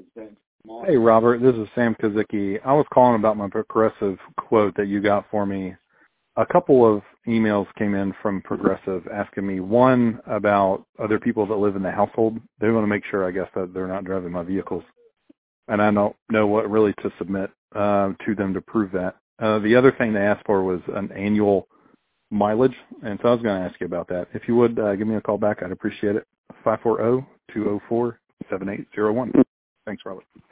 Hey, Robert, this is Sam Kazicki. I was calling about my Progressive quote that you got for me. A couple of emails came in from Progressive asking me, one, about other people that live in the household. They want to make sure, I guess, that they're not driving my vehicles. And I don't know what really to submit to them to prove that. The other thing they asked for was an annual mileage, and so I was going to ask you about that. If you would give me a call back, I'd appreciate it. 540-204-7801. Thanks, Robert.